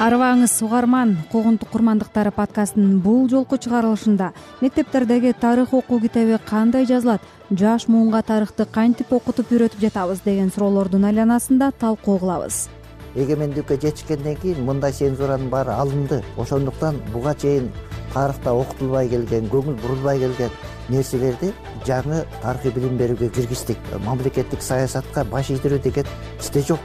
Арыбаңыз угарман, Когунтук курмандыктары подкастынын бул жолку чыгарылышында мектептердеги тарых окуу китеби кандай жазылат, жаш муунга тарыхты кантип окутуп үйрөтүп жатабыз деген суроолордун айланасында талкуу кылабыз. Эгемендикке жетишкенден кийин мындай цензуранын баары алынды. Ошондуктан буга чейин тарыхта окутулбай келген, көңүл бурулбай келген нерселерди жаңы тарыхый билим берүүгө киргиздик. Мамлекеттик саясатка баш ийдирүү деген бизде жок.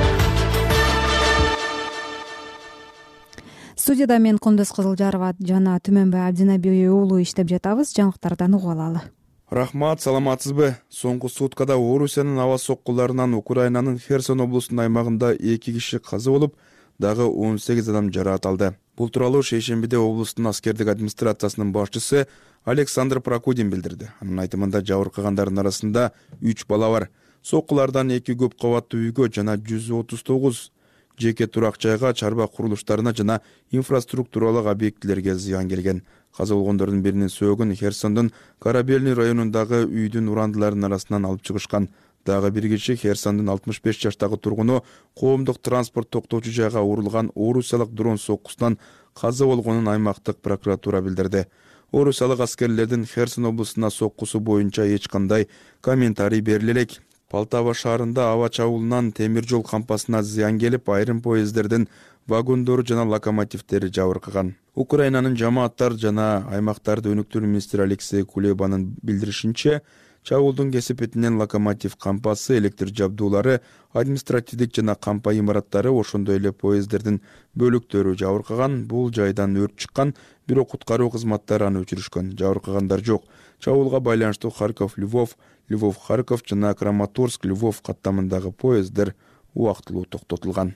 Студияда мен Кондос Кызылжарова жана Түмөнбай Абдинабий уулу иштеп жатабыз. Жаңылыктардан угуп алалы. Рахмат, саламатсызбы? Соңку суткада Орусиянын аба соккуларынан Украинанын Херсон облусунун аймагында 2 киши каза болуп, дагы 18 адам жаракат алды. Бул тууралуу шейшембиде облустун аскердик администрациясынын башчысы Александр Прокудин билдирди. Анын айтымында жабыркагандардын арасында 3 бала бар. Соккулардан 2 көп кабаттуу үйгө жана 139 жеке турак жайга, чарба курулуштарына жана инфраструктуралык объектилерге зыян келген. Каза болгондордун биринин сөөгүн Херсондун Корабельный районундагы үйдүн урандыларынын арасынан алып чыгышкан. Дагы бир киши Херсондун 65 жаштагы тургуну коомдук транспорт токтоочу жайга урулган орусиялык дрон соккусунан каза болгонун аймактык прокуратура билдирди. Орусиялык аскерлердин Херсон облусуна соккусу боюнча эч кандай комментарий бериле элек. Полтава шаарында аба чабуулунан темир жол кампасына зыян келип, айрым поездердин вагондору жана локомотивдери жабыркаган. Украинанын жамааттар жана аймактарды өнүктүрүү министри Алексей Кулебанын билдиришинче, чабуулдун кесепетинен локомотив кампасы, электр жабдуулары, административдик жана кампа имараттары, ошондой эле поездердин бөлүктөрү жабыркаган. Бул жайдан өрт чыккан, бирок куткаруу кызматтары аны өчүрүшкөн. Жабыркагандар жок. Чабуулга байланыштуу Харьков-Львов, Львов-Харьков жана Краматорск-Львов каттамындагы поезддер убактылуу токтотулган.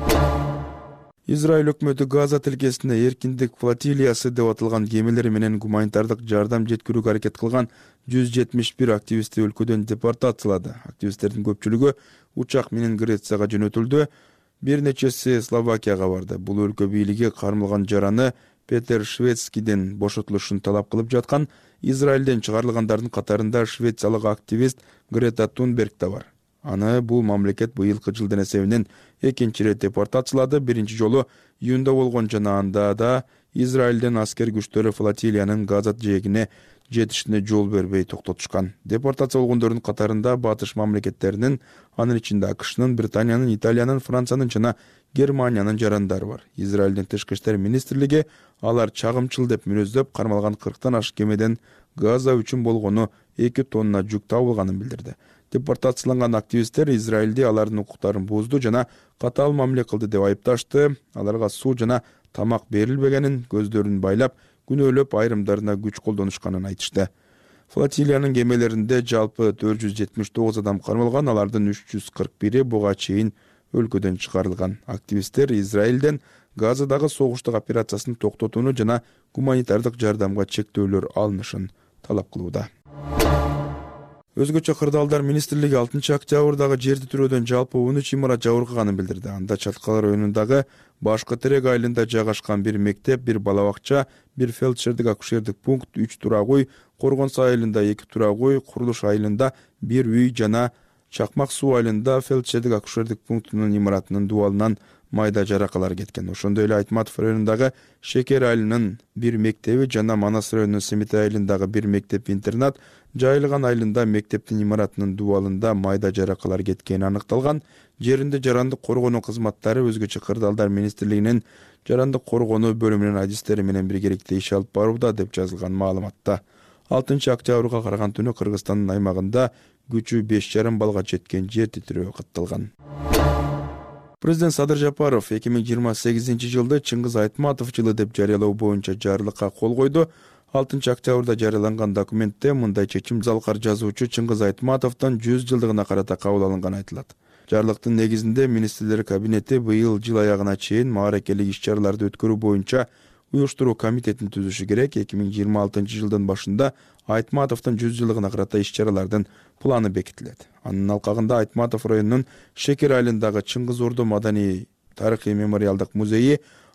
Израиль өкмөтү Газа тилкесине эркиндик флотилиясы деп аталган кемелер менен гуманитардык жардам жеткирүүгө аракет кылган 171 активистти өлкөдөн депортациялады. Активисттердин көпчүлүгү учак менен Грецияга жөнөтүлдү. Бир нечеси Словакияга барды. Бул өлкө бийлиги кармалган жараны Петер Шведскийден бошотулушун талап кылып жаткан. Израилден чыгарылгандардын катарында швециялык активист Грета Тунберг да бар. Аны бул мамлекет быйылкы жылдын эсебинен экинчи ирет депортациялады. Биринчи жолу июнда болгон жана анда да Израилден аскер күчтөрү флотилиянын Газа жээгине жетишине жол бербей токтотушкан. Депортация болгондордун катарында батыш мамлекеттеринин, анын ичинде АКШнын, Британиянын, Италиянын, Франциянын жана Германиянын жарандары бар. Израилдин тышкы иштер министрлиги алар чагымчыл деп мүнөздөп, кармалган 40тан ашык кемеден Газа үчүн болгону 2 тонна жүк табылганын билдирди. Депортацияланган активисттер Израилди алардын укуктарын бузду жана катаал мамиле кылды деп айыпташты. Аларга суу жана тамак берилбегенин, көздөрүн байлап, күнөөлөп, айрымдарына күч колдонушканын айтышты. Флотилиянын кемелеринде жалпы 479 адам кармалган, алардын 341 буга чейин өлкөдөн чыгарылган. Активисттер Израилден Газадагы согуштук операциясын токтотууну жана гуманитардык жардамга чектөөлөр алынышын талап кылууда. Өзгөчө кырдаалдар министрлиги 6 октябрдагы жерди түрөөдөн жалпы 13 имарат жабыркаганын билдирди. Анда Чаткал районундагы Башкы Терек айылында жайгашкан бир мектеп, бир бала бакча, бир фельдшердик акушердик пункт, 3 турак үй, Коргонс айылында 2 турак үй, Курулуш айылында 1 үй жана Чакмак суу айылында фельдшердик акушердик пунктунун имаратынын дубалынан майда жаракалар кеткен. Ошондой эле Айтматов районундагы Шекер айылынын бир мектеби жана Манас районунун Семит айылындагы бир мектеп-интернат, Жайылган айылында мектептин имаратынын дубалында майда жаракалар кеткени аныкталган. Жеринде жарандык коргонуу кызматтары өзгөчө кырдаалдар министрлигинин жарандык коргонуу бөлүмүнүн адистери менен биргеликте иш алып барууда деп жазылган маалыматта. 6 октябрга караган түнү Кыргызстандын аймагында күчү 5,5 балга жеткен жер титирөө катталган. Президент Садыр Жапаров 2028 жылды Чыңгыз Айтматов жылы деп жарыялоо боюнча жарлыкка кол койду. 6 октябрда жарыяланган документте мындай чечим залкар жазуучу Чыңгыз Айтматовдун 100 жылдыгына карата кабыл алынганы айтылат. Жарлыктын негизинде министрлер кабинети быйыл жыл аягына чейин мааракелик иш-чараларды өткөрүү боюнча уюштуруу комитетин түзүшү керек. 2026 жылдын башында Айтматовдун 100 жылдыгына карата иш-чаралардын планы бекитилет. Анын алкагында Айтматов районунун Шекер айылындагы Чыңгыз Ордо маданий тарыхый мемориалдык музейи,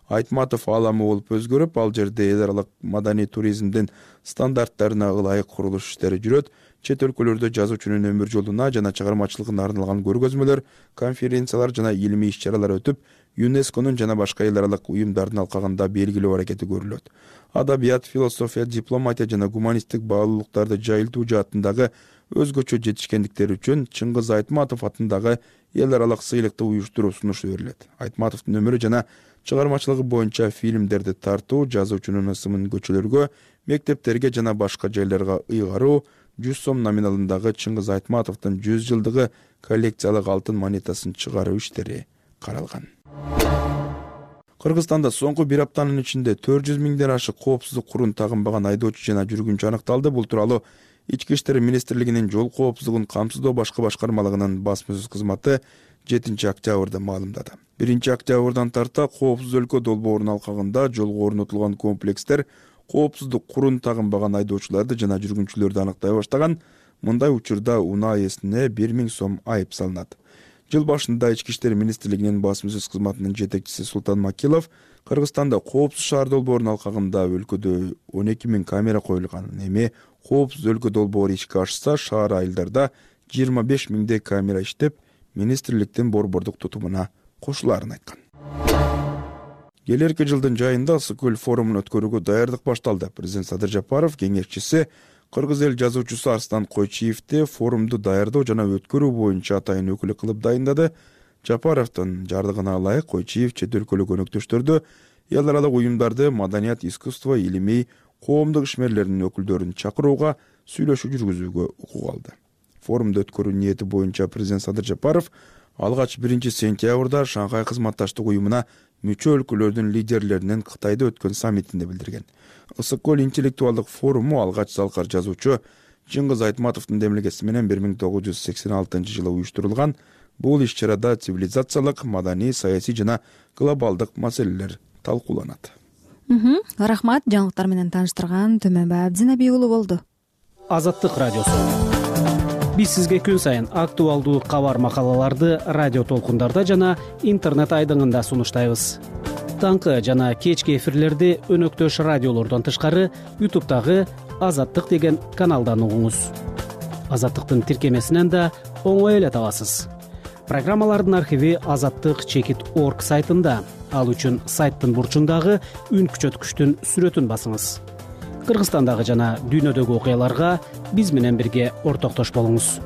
Айтматов ааламы болуп өзгөрүп, ал жерде эл аралык маданий туризмдин стандарттарына ылайык курулуш иштери жүрөт. Чет өлкөлөрдө жазуучунун өмүр жолуна жана чыгармачылыгына арналган көргөзмөлөр, конференциялар жана илимий иш-чаралар өтүп, ЮНЕСКОнун жана башка эл аралык уюмдардын алкагында белгилөө аракети көрүлөт. Адабият, философия, дипломатия жана гуманисттик баалуулуктарды жайылтуу жаатындагы өзгөчө жетишкендиктери үчүн Чыңгыз Айтматов атындагы эл аралык сыйлыкты уюштуруу сунушу берилет. Айтматовдун өмүрү жана чыгармачылыгы боюнча фильмдерди тартуу, жазуучунун ысымын көчөлөргө, мектептерге жана башка жайларга ыйгаруу, 100 сом номиналындагы Чыңгыз Айтматовдун 100 жылдыгы коллекциялык алтын монетасын чыгаруу иштери каралган. Кыргызстанда соңку бир аптанын ичинде 400 миңден ашык коопсуздук курун тагынбаган айдоочу жана жүргүнчү аныкталды. Бул тууралуу Ички иштер министрлигинин жол коопсуздугун камсыздоо башкы башкармалыгынын басма сөз кызматы 7 октябрда маалымдады. 1 октябрдан тарта коопсуз өлкө долбоорунун алкагында жолго орнотулган комплекстер коопсуздук курун тагынбаган айдоочуларды жана жүргүнчүлөрдү аныктай баштаган. Мындай учурда унаа ээсине 1000 сом айып салынат. Жыл башында Ички иштер министрлигинин басма сөз кызматынын жетекчиси Султан Макилов Кыргызстанда коопсуз шаар долбоорунун алкагында өлкөдө 12 000 камера коюлганын, эми коопсуз өлкө долбоору ишке ашса, шаар айылдарда 25 000 камера иштеп, министрликтин борбордук тутумуна кошулаарын айткан. Келерки жылдын жайында Ысык-Көл форумун өткөрүүгө даярдык башталды. Президент Садыр Жапаров кеңешчиси Кыргыз эл жазуучусу Арстан Койчиевди форумду даярдоо жана өткөрүү боюнча атайын өкүлү кылып дайындады. Жапаровдун жардыгына ылайык Койчиев чет өлкөлүк өнөктөштөрдү, эл аралык уюмдарды, маданият, искусство, илимий, коомдук ишмерлердин өкүлдөрүн чакырууга, сүйлөшүү жүргүзүүгө укук алды. Форумду өткөрүү ниети боюнча президент Садыр Жапаров алгач 1 сентябрда Шанхай кызматташтык уюмуна мүчө өлкөлөрдүн лидерлеринин Кытайда өткөн саммитинде билдирген. Ысык-Көл интеллектуалдык форуму алгач залкар жазуучу Чыңгыз Айтматовдун демилгеси менен 1986 жылы уюштурулган. Бул иш-чарада цивилизациялык, маданий, саясий жана глобалдык маселелер талкууланат. Рахмат, жаңылыктар менен тааныштырган Төмөнбай Абдинабий уулу болду. Азаттык радиосу. Биз сизге күн сайын актуалдуу кабар макалаларды радио толкундарда жана интернет айдыңында сунуштайбыз. Таңкы жана кечки эфирлерди өнөктөш радиолордон тышкары YouTube'дагы Азаттык деген каналдан угуңуз. Азаттыктын тиркемесинен да оңой эле табасыз. Программалардын архиви azattik.org сайтында. Ал үчүн сайттын бурчундагы үн күчөткүчтүн сүрөтүн басыңыз. Кыргызстандагы жана дүйнөдөгү окуяларга биз менен бирге ортоктош болуңуз.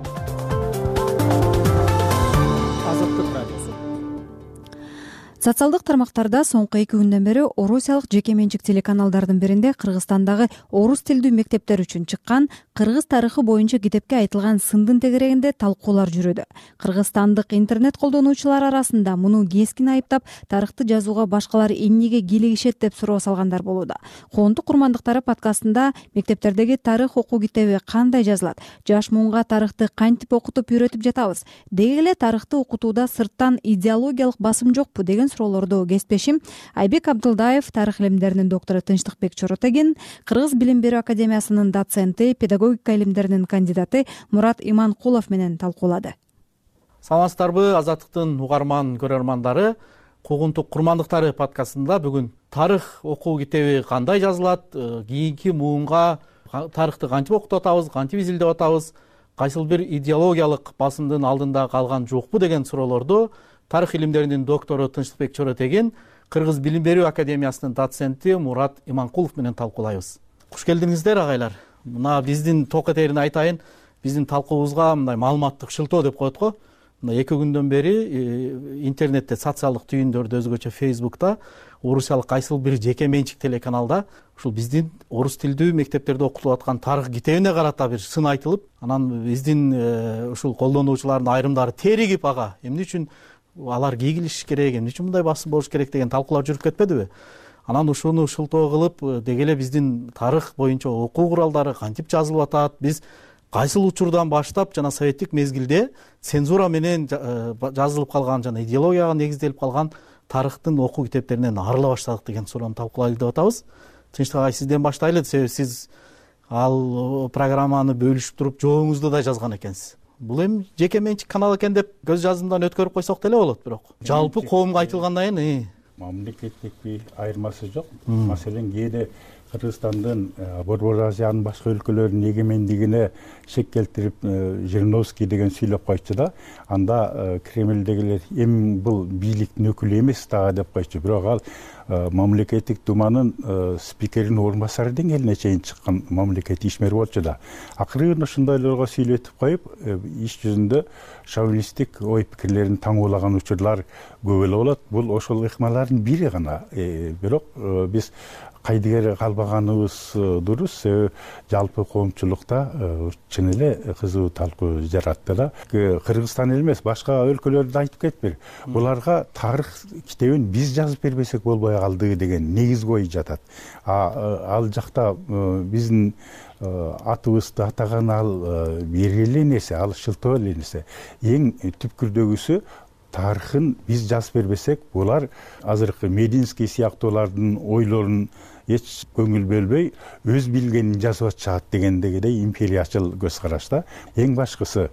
Социалдык тармактарда соңку 2 күндөн бери орусиялык жеке менчик телеканалдардын биринде Кыргызстандагы орус тилдүү мектептер үчүн чыккан кыргыз тарыхы боюнча китепке айтылган сындын тегерегинде талкуулар жүрүүдө. Кыргызстандык интернет колдонуучулар арасында муну кескин айыптап, тарыхты жазууга башкалар эмнеге кийлигишет деп суроо салгандар болууда. Коомдук курмандыктары подкастында мектептердеги тарых окуу китеби кандай жазылат, жаш муунга тарыхты кантип окутуп үйрөтүп жатабыз, деги эле тарыхты окутууда сырттан идеологиялык басым жокпу деген суроолорду кеспешим Айбек Абдылдаев, тарых илимдеринин доктору Тынчтыкбек Чоротеген, Кыргыз билим берүү академиясынын доценти, педагогика илимдеринин кандидаты Мурат Иманкулов менен талкуулады. Саламатсыздарбы, Азаттыктын угарман көрөрмандары, Куугунтук курмандыктары подкастында бүгүн тарых окуу китеби кандай жазылат, кийинки муунга тарыхты кантип окутуп атабыз, кантип изилдеп атабыз, кайсыл бир идеологиялык басымдын алдында калган жокпу деген суроолорду тарых илимдеринин доктору Тынчтыкбек Чоротеген, Кыргыз билим берүү академиясынын доценти Мурат Иманкулов менен талкуулайбыз. Куш келдиңиздер агайлар. Мына биздин ток этерин айтайын, биздин талкуубузга мындай маалыматтык шылтоо деп коет го. Мына 2 күндөн бери интернетте, социалдык түйүндөрдө, өзгөчө Facebook'та орусиялык кайсыл бир жеке менчик телеканалда ушул биздин орус тилдүү мектептерде окутулуп аткан тарых китебине карата бир сын айтылып, анан биздин ушул колдонуучулардын айрымдары теригип, ага эмне үчүн алар кийгилиш керек, эмне үчүн мындай басым болуш керек деген талкуулар жүрүп кетпедиби? Анан ушуну шылтоо кылып, деги эле биздин тарых боюнча окуу куралдары кантип жазылып атат, биз кайсыл учурдан баштап жана советтик мезгилде цензура менен жазылып калган жана идеологияга негизделип калган тарыхтын окуу китептеринен арыла баштадык деген суроону талкуулайлы деп атабыз. Тынчтык агай, сизден баштайлы, себеби сиз ал программаны бөлүшүп туруп жообуңузду да жазган экенсиз. Бул эми жеке менчик канал экен деп көз жазымдан өткөрүп койсок деле болот, бирок жалпы коомго айтылгандан кийин мамлекеттик айырмасы жок. Маселен кээде Кыргызстандын Борбор Азиянын башка өлкөлөрүнүн эгемендигине шек келтирип Жириновский деген сүйлөп койчу да. Анда Кремлдегилер эми бул бийликтин өкүлү эмес дагы деп койчу. Бирок ал мамлекеттик думанын спикеринин орун басары деңгээлине чейин чыккан мамлекеттик ишмер болчу да. Акырын ошондойлорго сүйлөтүп коюп, иш жүзүндө шовинисттик ой пикирлерин таңуулаган учурлар көп эле болот. Бул ошол ыкмалардын бири гана. Бирок биз кайдыгер калбаганыбыз дурус. Себеби жалпы коомчулукта чын эле кызуу талкуу жаратты да. Кыргызстан эле эмес, башка өлкөлөрдү айтып кетпир. Буларга тарых китебин биз жазып бербесек болбой калды деген негиз ой жатат. Ал жакта биздин атыбызды атаган ал бергиле нерсе, ал шылтоо эле нерсе. Эң түпкүрдөгүсү тарыхын биз жазып бербесек, булар азыркы Мединский сыяктуулардын ойлорун эч көңүл бөлбөй өз билгенин жазып атышат дегендегидей империячыл көз карашта. Эң башкысы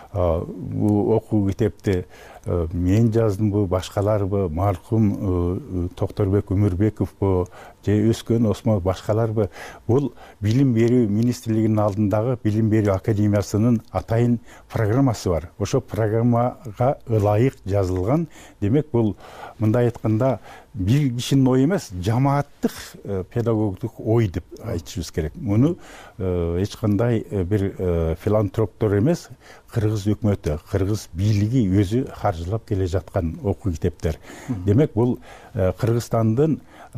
бул окуу китепти мен жаздымбы, башкаларбы, маркум Токторбек Өмүрбековбу же өскөн Осмон башкаларбы, бул билим берүү министрлигинин алдындагы билим берүү академиясынын атайын программасы бар. Ошо программага ылайык жазылган. Демек, бул мындай айтканда бир кишинин ою эмес, жамааттык педагогдук ой деп айтышыбыз керек. Муну эч кандай бир филантроптор эмес, кыргыз өкмөтү, кыргыз бийлиги өзү каржылап келе жаткан окуу китептер. Демек, бул Кыргызстандын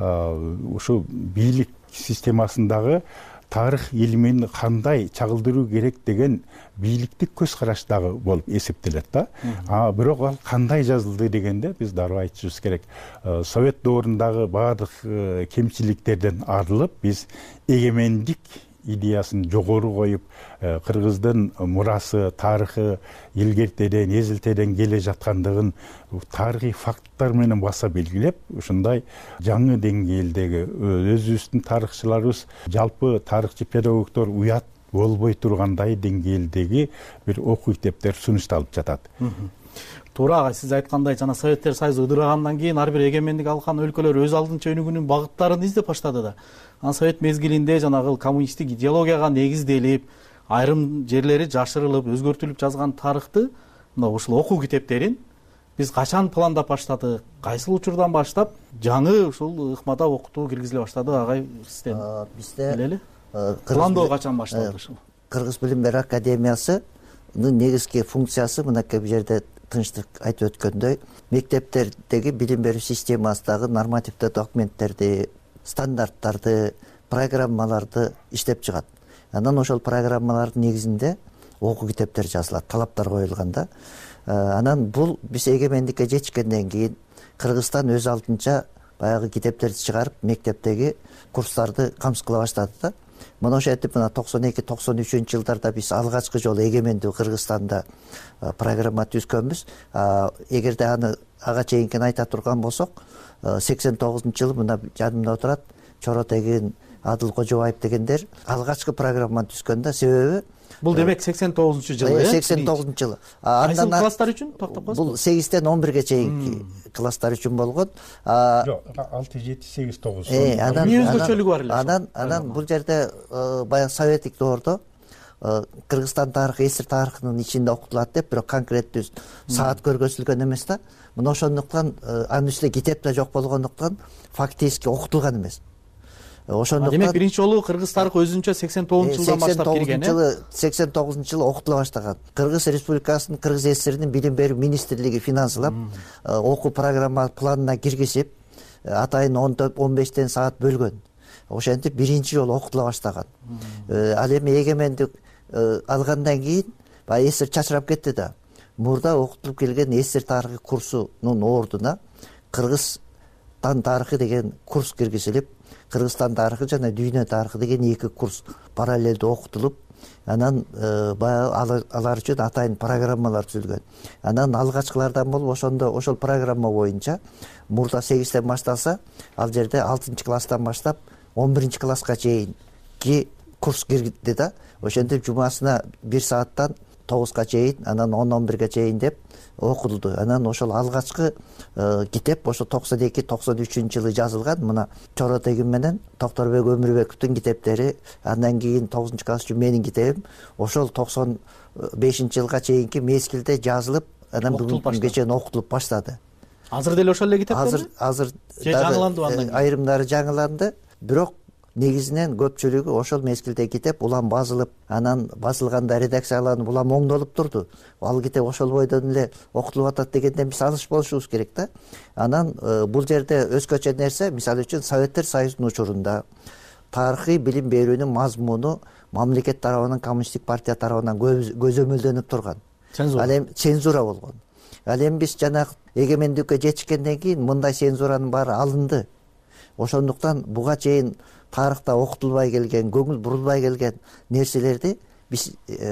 ушу бийлик системасындагы тарых илимин кандай чагылдыруу керек деген бийликтик көз караштагы болуп эсептелет да. Бирок ал кандай жазылды дегенде биз дароо айтышыбыз керек. Совет доорундагы баардык кемчиликтерден арылып, биз эгемендик идеясын жогору коюп, кыргыздын мурасы, тарыхы илгертеден, эзилтеден келе жаткандыгын тарыхый факттар менен баса белгилеп, ушундай жаңы деңгээлдеги өзүбүздүн тарыхчыларыбыз, жалпы тарыхчы педагогдор уят болбой тургандай деңгээлдеги бир окуу китептер сунушталып жатат. Туура, сиз айткандай, жана Советтер Союзу ыдырагандан кийин ар бир эгемендик алган өлкөлөр өз алдынча өнүгүүнүн багыттарын издеп баштады да. Совет мезгилинде жанагы коммунисттик идеологияга негизделип, айрым жерлери жашырылып, өзгөртүлүп жазган тарыхты, ушул окуу китептерин биз качан пландап баштадык, кайсыл учурдан баштап жаңы ушул ыкмада окутуу киргизиле баштады, агай сизден билели? Пландоо качан башталды ушул? Кыргыз билим берүү академиясынын негизги функциясы мынакей бул жерде тынчтык айтып өткөндөй, мектептердеги билим берүү системасындагы нормативдик документтерди, стандарттарды, программаларды иштеп чыгат. Анан ошол программалардын негизинде окуу китептер жазылат, талаптар коюлганда. Анан бул биз эгемендикке жетишкенден кийин Кыргызстан өз алдынча баягы китептерди чыгарып, мектептеги курстарды камсыз кыла баштады да. Мына ошентип 92-93 жылдарда биз алгачкы жолу эгемендүү Кыргызстанда программа түзгөнбүз. Эгерде ага чейинкини айта турган болсок, 89-жылы мына жанымда отурат Чоротегин, Адыл Кожобаев дегендер алгачкы программаны түзгөн да. Себеби бул демек 89-жылы, 89-жылы. Кайсы класстар үчүн токтоп коесуз? Бул 8-тен 11ге чейинки класстар үчүн болгон. Жок, 6, 7, 8, 9. Өзгөчөлүгү бар эле. Анан бул жерде баягы советтик доордо Кыргызстан тарыхы эсир тарыхынын ичинде окутулат деп, бирок конкреттүү саат көргөзүлгөн эмес да. Мына ошондуктан анын үстүнө китеп да жок болгондуктан фактически окутулган эмес. Ошондуктан демек биринчи жолу кыргыз тарыхы өзүнчө 89-жылдан баштап кирген, 89-жылы окутула баштаган. Кыргыз Республикасынын Кыргыз ССРинин билим берүү министрлиги финансылап, окуу программа планына киргизип, атайын 15тен саат бөлгөн. Ошентип биринчи жолу окутула баштаган. Ал эми эгемендик алгандан кийин баягы ССР чачырап кетти да. Мурда окутулуп келген ССР тарыхы курсунун ордуна Кыргызстан тарыхы деген курс киргизилип, Кыргызстан тарыхы жана дүйнө тарыхы деген эки курс параллелдүү окутулуп, анан баягы алар үчүн атайын программалар түзүлгөн. Анан алгачкылардан болуп ошол программа боюнча мурда 8тен башталса, ал жерде 6-класстан баштап 11-класска чейинки курс кирди да. Ошентип жумасына 1 сааттан 9га чейин, анан 10-11ге чейин деп окутулду. Анан ошол алгачкы китеп ошо 92-93 жылы жазылган. Мына Чоро Тегин менен Токторбек Өмүрбековдун китептери, андан кийин 9-класс үчүн менин китебим ошол 95 жылга чейинки мезгилде жазылып, анан бүгүнкү күнгө чейин окутулуп баштады. Азыр деле ошол эле китептерби? Азыр жаңыланды андан кийин. Айрымдары жаңыланды, бирок негизинен көпчүлүгү ошол мезгилде китеп улам басылып, анан басылганда редакцияланып улам оңдолуп турду. Ал китеп ошол бойдон эле окутулуп атат дегенден биз алыс болушубуз керек да. Анан бул жерде өзгөчө нерсе, мисалы үчүн Советтер Союзунун учурунда тарыхый билим берүүнүн мазмуну мамлекет тарабынан, коммунисттик партия тарабынан көзөмөлдөнүп турган. Ал эми цензура болгон. Ал эми биз жанагы эгемендикке жетишкенден кийин мындай цензуранын баары алынды. Ошондуктан буга чейин тарыхта окутулбай келген, көңүл бурулбай келген нерселерди биз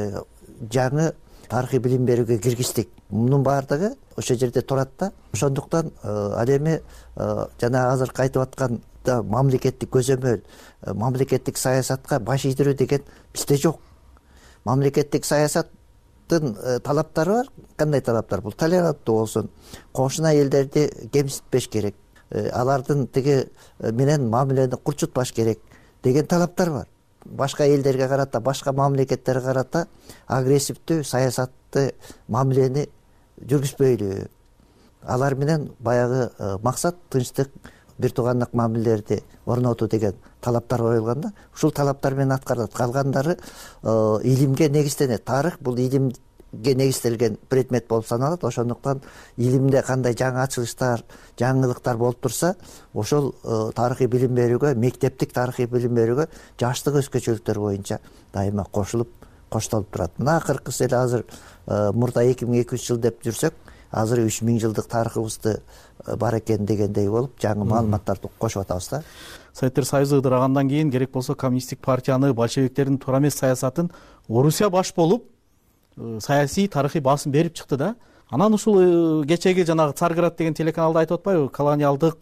жаңы тарыхый билим берүүгө киргиздик. Мунун баардыгы ошол жерде турат да. Ошондуктан ал эми жана азыр кайтып аткан мамлекеттик көзөмөл, мамлекеттик саясатка баш ийдирүү деген бизде жок. Мамлекеттик саясаттын талаптары бар. Кандай талаптар? Бул толеранттуу болсун, кошуна элдерди кемситпеш керек, алардын тиги менен мамилени курчутпаш керек деген талаптар бар. Башка элдерге карата, башка мамлекеттерге карата агрессивдүү саясатты, мамилени жүргүзбөйлү. Алар менен баягы максат тынчтык, бир туугандык мамилелерди орнотуу деген талаптар коюлган да. Ушул талаптар менен аткарылат. Калгандары илимге негизденет. Тарых бул илимге негизделген предмет болуп саналат. Ошондуктан илимде кандай жаңы ачылыштар, жаңылыктар болуп турса, ошол тарыхый билим берүүгө, мектептик тарыхый билим берүүгө жаштык өзгөчөлүктөр боюнча дайыма коштолуп турат. Мына акыркысы эле азыр мурда 2200 жыл деп жүрсөк, азыр 3000 жылдык тарыхыбызды бар экен дегендей болуп, жаңы маалыматтарды кошуп атабыз да. Советтер Союзу ыдырагандан кийин керек болсо коммунисттик партияны, большевиктердин туура эмес саясатын Орусия баш болуп, саясий тарыхый басым берип чыкты да. Анан ушул кечеги жанагы Царград деген телеканалда айтып атпайбы, колониалдык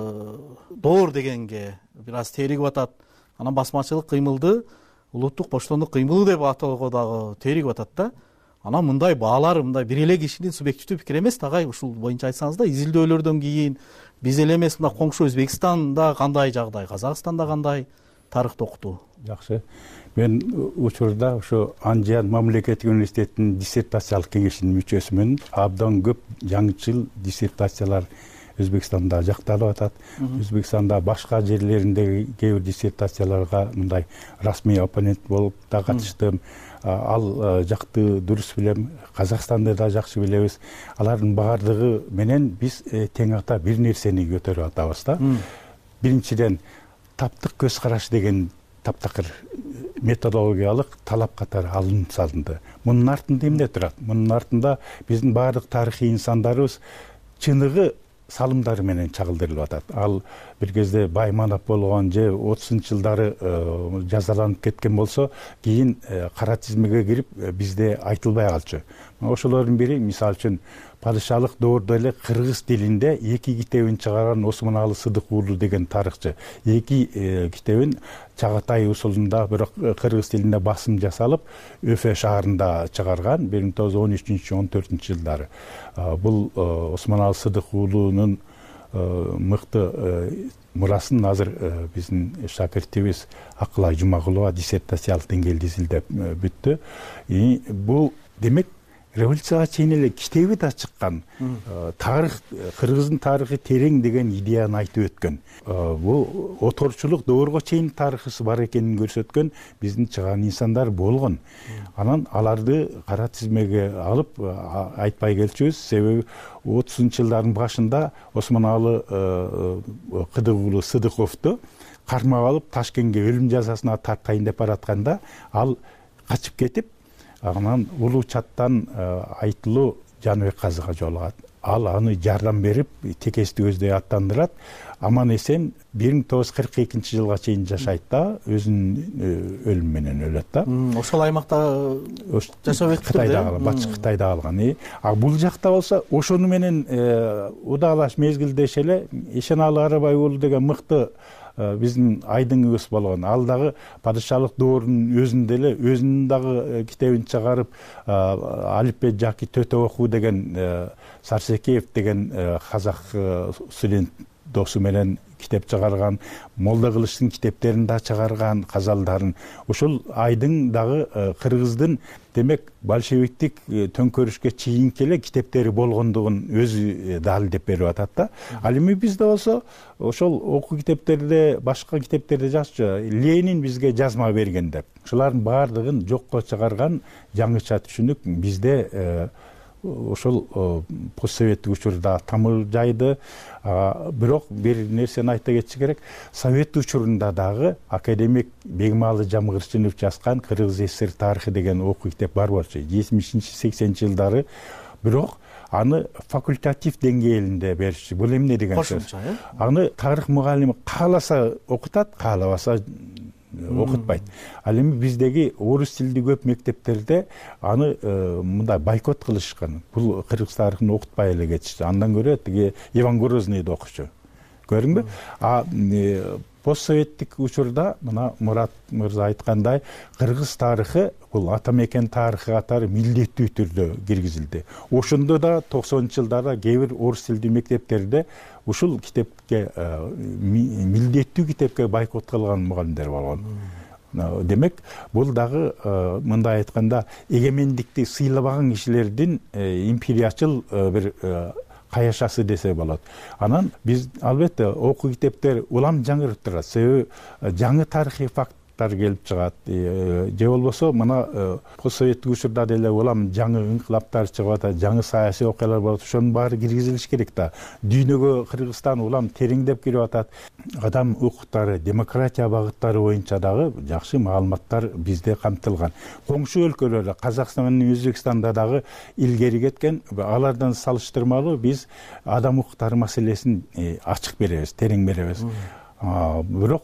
доор дегенге бир аз теригип атат. Анан басмачылык кыймылды улуттук коштондук кыймылы деп атоого дагы теригип атат да. Анан мындай баалар, мындай бир эле кишинин субъективдүү пикири эмес тагай. Ушул боюнча айтсаңыз да, изилдөөлөрдөн кийин биз эле эмес, мына коңшу Өзбекстанда кандай жагдай, Казакстанда кандай тарыхты окутуу? Жакшы. Мен учурда ошо Анжиян мамлекеттик университетинин диссертациялык кеңешинин мүчөсүмүн. Абдан көп жаңычыл диссертациялар Өзбекстанда жакталып атат. Өзбекстанда башка жерлеринде кээ бир диссертацияларга мындай расмий оппонент болуп да катыштым. Ал жакты дурус билем, Казакстанды да жакшы билебиз. Алардын баардыгы менен биз тең ата бир нерсени көтөрүп атабыз да. Биринчиден, таптык көз караш деген таптакыр методологиялык талап катары алынып салынды. Мунун артында эмне турат? Мунун артында биздин баардык тарыхый инсандарыбыз чыныгы салымдары менен чагылдырылып атат. Ал бир кезде байманап болгон же 30-жылдары жазаланып кеткен болсо, кийин кара тизмеге кирип бизде айтылбай калчу. Ошолордун бири, мисалы үчүн, падышалык доордо эле кыргыз тилинде 2 китебин чыгарган Осмоналы Сыдык-уулу деген тарыхчы. 2 китебин Чагатай усулунда, бирок кыргыз тилинде басым жасалып, Өфө шаарында чыгарган 1913-14 жылдары. Бул Осмоналы Сыдык-уулунун мыкты мурасын азыр биздин шакиртибиз Акылай Жумагулова диссертациялык деңгээлде изилдеп бүттү. Бул демек революцияга чейин эле китеби да чыккан. Тарых, кыргыздын тарыхы терең деген идеяны айтып өткөн. Бул оторчулук доорго чейин тарыхысы бар экенин көрсөткөн биздин чыган инсандар болгон. Анан аларды кара тизмеге алып айтпай келчүбүз, себеби 30-жылдардын башында Осмоналы Кыдыгулу Сыдыковду кармап алып Ташкентке өлүм жазасына тартайын деп баратканда, ал качып кетип, анан Улуу Чаттан Айтылуу Жаныбек казыга жолугат. Ал аны жардам берип, текести көздөй аттандырат. Аман эсен 1942-жылга чейин жашайт да, өзүнүн өлүмү менен өлөт да. Ошол аймакта жашап өттү. Кытайда, Батыш Кытайда алган. А бул жакта болсо, ошону менен удалаш мезгилдеш эле Эшеналы Арабай уулу деген мыкты биздин айдыңыбыз болгон. Ал дагы падышалык доорунун өзүндө эле өзүнүн дагы китебин чыгарып, Алипбек Жаки Төтө окуу деген Сарсекеев деген казак студент досу менен китеп чыгарган, Молда Кылычтын китептерин да чыгарган, казалдарын. Ошол айдың дагы кыргыздын демек большевиктик төңкөрүшкө чейинки эле китептери болгондугун өзү далилдеп берип атат да. Ал эми бизде болсо ошол окуу китептерде, башка китептерде жазчу Ленин бизге жазма берген деп. Ушулардын баардыгын жокко чыгарган жаңыча түшүнүк бизде ошол постсоветтик учурда тамыр жайды. Бирок бир нерсени айта кетиш керек. Совет учурунда дагы академик Бегмалы Жамгырчынов жазган Кыргыз ССР тарыхы деген окуу китеп бар болчу 70-80 жылдары. Бирок аны факультатив деңгээлинде беришчи. Бул эмне деген сөз? Аны тарых мугалими кааласа окутат, каалабаса окутпайт. Ал эми биздеги орус тилдүү көп мектептерде аны мындай бойкот кылышкан. Бул кыргыз тарыхын окутпай эле кетишти. Андан көрө тиги Иван Грозныйды окучу. Көрдүңбү? Постсоветтик учурда мына Мурат мырза айткандай, кыргыз тарыхы бул ата мекен тарыхы катары милдеттүү түрдө киргизилди. Ошондо да 90-жылдарда кээ бир орус тилдүү мектептерде ушул китепке милдеттүү китепке бойкот кылган мугалимдер болгон. Демек, бул дагы мындай айтканда эгемендикти сыйлабаган кишилердин империячыл бир каяшасы десе болот. Анан биз албетте окуу китептер улам жаңырып турат. Себеби жаңы тарыхый факттар келип чыгат. Же болбосо мына постсоветтик учурда деле улам жаңы инкылаптар чыгып атат, жаңы саясий окуялар болот. Ошонун баары киргизилиш керек да. Дүйнөгө Кыргызстан улам тереңдеп кирип атат. Адам укуктары, демократия багыттары боюнча дагы жакшы маалыматтар бизде камтылган. Коңшу өлкөлөр, Казакстан менен Өзбекстанда дагы илгери кеткен. Алардан салыштырмалуу биз адам укуктары маселесин ачык беребиз, терең беребиз. Бирок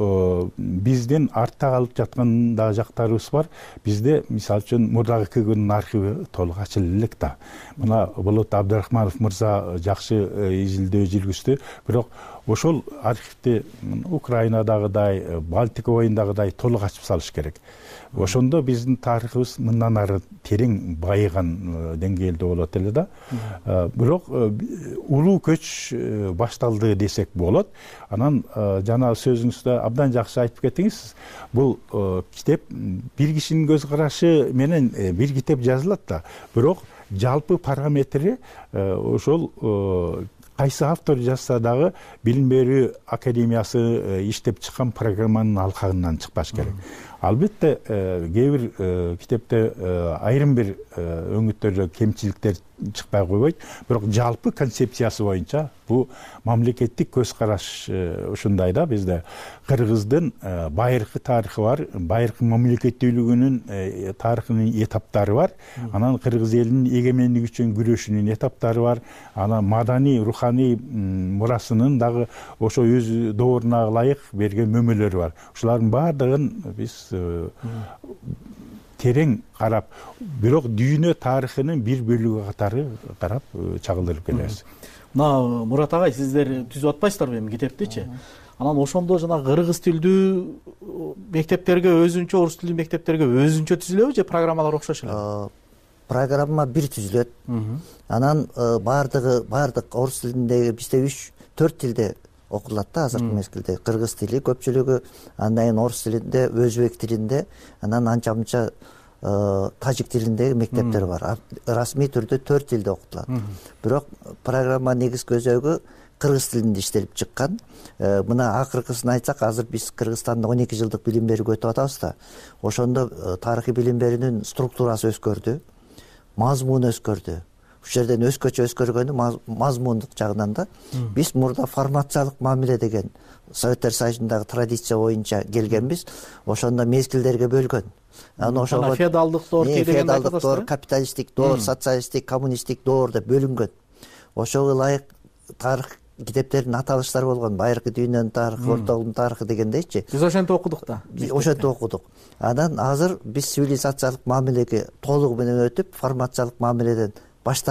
биздин артта калып жаткан да жактарыбыз бар. Бизде мисалы үчүн мурдагы КГБнын архиви толук ачыла элек да. Мына Болот Абдрахманов мырза жакшы изилдөө жүргүздү. Бирок ошол архивди Украинадагыдай, Балтика боюндагыдай толук ачып салыш керек. Ошондо биздин тарыхыбыз мындан ары терең байыган деңгээлде болот эле да. Бирок улуу көч башталды десек болот. Анан жана сөзүңүздө абдан жакшы айтып кеттиңиз. Бул китеп бир кишинин көз карашы менен бир китеп жазылат да. Бирок жалпы параметри ошол кайсы автор жазса дагы билим берүү академиясы иштеп чыккан программанын алкагынан чыкпаш керек. Албетте кээ бир китепте айрым бир өңүттөрдө кемчиликтер чыкпай койбойт, бирок жалпы концепциясы боюнча бул мамлекеттик көз караш ушундай да. Бизде Кыргыздын байыркы тарыхы бар, байыркы мамлекеттүүлүгүнүн тарыхынын этаптары бар. Анан кыргыз элинин эгемендиги үчүн күрөшүнүн этаптары бар. Анан маданий, руханий мурасынын дагы ошо өз дооруна ылайык берген мөмөлөрү бар. Ушулардын баардыгын биз терең карап, бирок дүйнө тарыхынын бир бөлүгү катары карап чагылдырып келебиз. Мына Мурат агай, сиздер түзүп атпайсыздарбы эми китептичи? Анан ошондо жана кыргыз тилдүү мектептерге өзүнчө, орус тилдүү мектептерге өзүнчө түзүлөбү же программалар окшош эле? Программа бир түзүлөт. Анан бардык орус тилиндеги бизде 3-4 тилде окулат да азыркы мезгилде. Кыргыз тили көпчүлүгү, андан кийин орус тилинде, өзбек тилинде, анан анча-мынча тажик тилиндеги мектептер бар. Расмий түрдө 4 тилде окутулат. Бирок программа негизги өзөгү кыргыз тилинде иштелип чыккан. Мына акыркысын айтсак, азыр биз Кыргызстанда 12 жылдык билим берүүгө өтүп атабыз да. Ошондо тарыхый билим берүүнүн структурасы өзгөрдү, мазмуну өзгөрдү. Ушул жерден өзгөргөнү мазмундук жагынан да. Биз мурда формациялык мамиле деген Советтер Союзундагы традиция боюнча келгенбиз. Ошондо мезгилдерге бөлгөн. Анан ошого феодалдык доор, феодалдык доор, капиталисттик доор, социалисттик, коммунисттик доор деп бөлүнгөн. Ошого ылайык тарых китептердин аталыштары болгон. Байыркы дүйнөнүн тарыхы, ортогунун тарыхы дегендейчи. Биз ошентип окудук да. Ошентип окудук. Анан азыр биз цивилизациялык мамилеге толугу менен өтүп, формациялык мамиледен баш тарттык.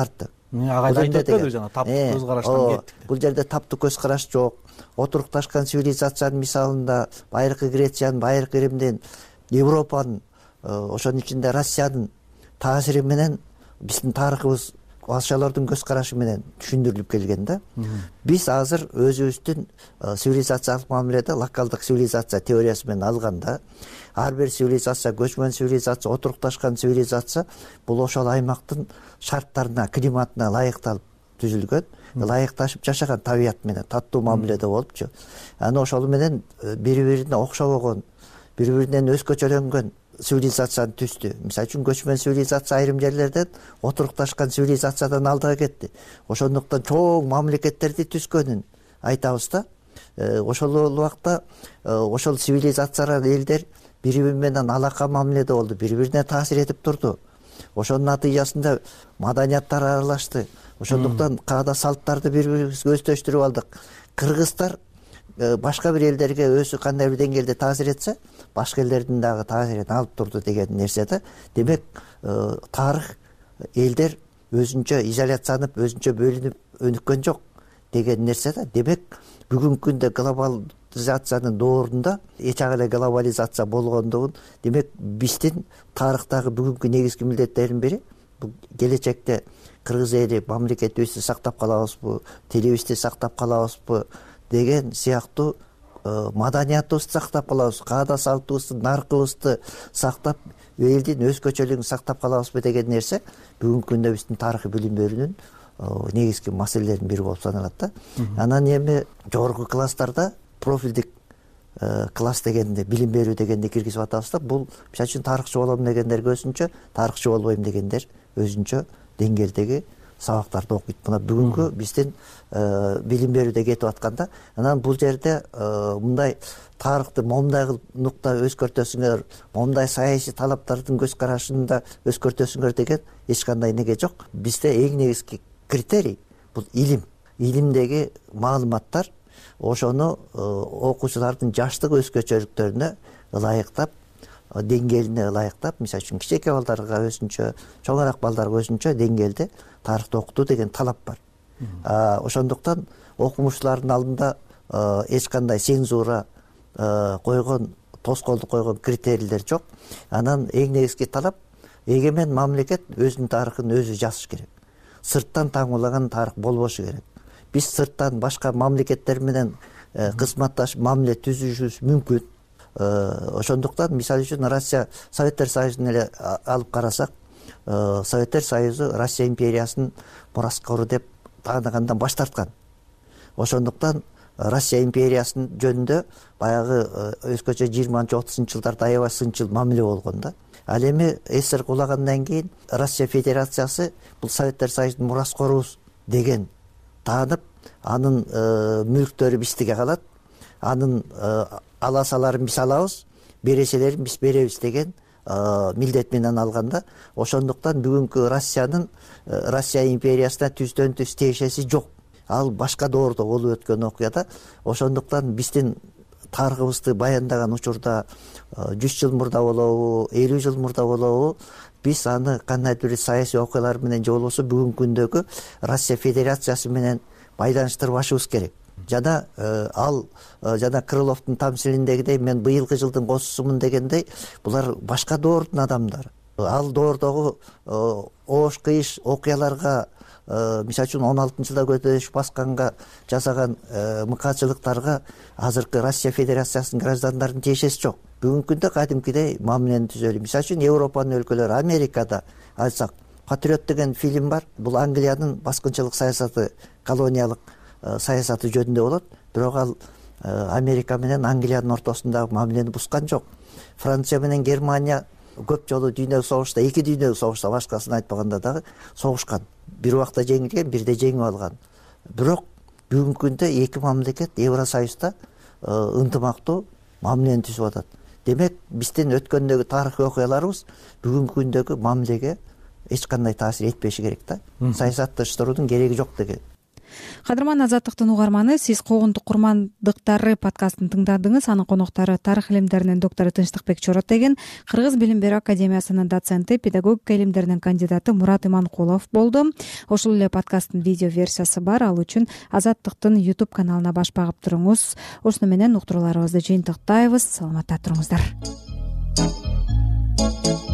ага айтып өтпөдү жана таптык көз караштан кеттик. Бул жерде таптык көз караш жок. Отурукташкан цивилизациянын мисалында байыркы Грециянын, байыркы Римдин, Европанын, ошонун ичинде Россиянын таасири менен биздин тарыхыбыз башкалардын көз карашы менен түшүндүрүлүп келген да. Биз азыр өзүбүздүн цивилизациялык мамиледе локалдык цивилизация теориясы менен алганда, ар бир цивилизация, көчмөн цивилизация, отурукташкан цивилизация бул ошол аймактын шарттарына, климатына ылайыкталып түзүлгөн, ылайыкташып жашаган табият менен таттуу мамиледе болупчу. Аны ошол менен бири-бирине окшобогон, бири-биринен өзгөчөлөнгөн цивилизацияны түздү. Мисалы үчүн көчмөн цивилизация айрым жерлерден отурукташкан цивилизациядан алдыга кетти. Ошондуктан чоң мамлекеттерди түзгөнүн айтабыз да. Ошол убакта ошол цивилизациялар элдер бири-бири менен алака мамиледе болду, бири-бирине таасир этип турду. Ошонун натыйжасында маданияттар аралашты. Ошондуктан каада салттарды бири-бирибизге өздөштүрүп алдык. Кыргыздар башка бир элдерге өзү кандай бир деңгээлде таасир этсе, башка элдердин дагы таасирин алып турду деген нерсе да. Демек, тарых элдер өзүнчө изоляциянып, өзүнчө бөлүнүп өнүккөн жок деген нерсе да. Демек, бүгүнкү күндө глобализациянын доорунда эч ак эле глобализация болгондугун, демек, биздин тарыхтагы бүгүнкү негизги милдеттердин бири бул келечекте кыргыз эли мамлекетибизди сактап калабызбы, тилибизди сактап калабызбы деген сыяктуу маданиятыбызды сактап калабыз, каада салтыбызды, наркыбызды сактап, элдин өзгөчөлүгүн сактап калабызбы деген нерсе бүгүнкү күндө биздин тарыхый билим берүүнүн негизги маселелеринин бири болуп саналат да. Анан эми жогорку класстарда профилдик класс дегенди, билим берүү дегенди киргизип атабыз да. Бул мисалы үчүн тарыхчы болом дегендерге өзүнчө, тарыхчы болбойм дегендер өзүнчө деңгээлдеги сабактарды окуйт. Мына бүгүнкү биздин билим берүүдө кетип атканда, анан бул жерде мындай тарыхты момундай кылып нукта өзгөртөсүңөр, момундай саясий талаптардын көз карашында өзгөртөсүңөр деген эч кандай неге жок. Бизде эң негизги критерий бул илим. Илимдеги маалыматтар ошону окуучулардын жаштык өзгөчөлүктөрүнө ылайыктап, деңгээлине ылайыктап, мисалы үчүн кичээкей балдарга өзүнчө, чоңураак балдарга өзүнчө деңгээлде тарыхты окутуу деген талап бар. Ошондуктан окумуштуулардын алдында эч кандай цензура койгон, тоскоолдук койгон критерийлер жок. Анан эң негизги талап эгемен мамлекет өзүнүн тарыхын өзү жазыш керек. Сырттан таңуулаган тарых болбошу керек. Биз сырттан башка мамлекеттер менен кызматташып мамиле түзүшүбүз мүмкүн. Ошондуктан мисалы үчүн Россия Советтер Союзун эле алып карасак, Советтер Союзу Россия империясынын мураскору деп тааныгандан баш тарткан. Ошондуктан Россия империясынын жөнүндө баягы өзгөчө 20-30 жылдарда аябай сынчыл мамиле болгон да. Ал эми СССР кулагандан кийин Россия Федерациясы бул Советтер Союзунун мураскорубуз деген таанып, анын мүлктөрү биздике калат, анын аласаларын биз алабыз, берешелерин биз беребиз деген милдет менен алганда, ошондуктан бүгүнкү Россия империясына түздөн түз тиешеси жок. Ал башка доордо болуп өткөн окуяда. Ошондуктан биздин тарыхыбызды баяндаган учурда 100 жыл мурда болобу, 50 жыл мурда болобу, биз аны кандайдыр бир саясий окуялар менен же болбосо бүгүнкү күндөгү Россия Федерациясы менен байланыштырбашыбыз керек. Жана ал жана Крыловдун тамсилиндегидей мен быйылкы жылдын косусумун дегендей, булар башка доордун адамдары. Ал доордогу оош кыйыш окуяларга, мисалы үчүн 16-жылда көтөрүш басканга жасаган мыкаачылыктарга азыркы Россия Федерациясынын граждандарын тиешеси жок. Бүгүнкү күндө кадимкидей мамилени түзөлү. Мисалы үчүн Европанын өлкөлөрү, Америкада айтсак, Патриот деген фильм бар. Бул Англиянын баскынчылык саясаты, колониялык саясаты жөнүндө болот. Бирок ал Америка менен Англиянын ортосундагы мамилени бускан жок. Франция менен Германия көп жолу дүйнөлүк согушта, 2 дүйнөлүк согушта, башкасын айтпаганда дагы согушкан. Бир убакта жеңилген, бирде жеңип алган. Бирок бүгүнкү күндө эки мамлекет Евросоюзда ынтымактуу мамилени түзүп атат. Демек, биздин өткөндөгү тарыхый окуяларыбыз бүгүнкү күндөгү мамилеге эч кандай таасир этпеши керек да. Саясатташтыруунун кереги жок деген. кадырман азаттыктын угарманы, сиз куугунтук курмандыктары подкастын тыңдадыңыз. Анын коноктору тарых илимдеринин доктору Тынчтыкбек Чоротеген, Кыргыз билим берүү академиясынын доценти, педагогика илимдеринин кандидаты Мурат Иманкулов болду. Ошол эле подкасттын видео версиясы бар. Ал үчүн Азаттыктын YouTube каналына баш багып туруңуз. Ошону менен уктурууларыбызды жыйынтыктайбыз. Саламатта туруңуздар.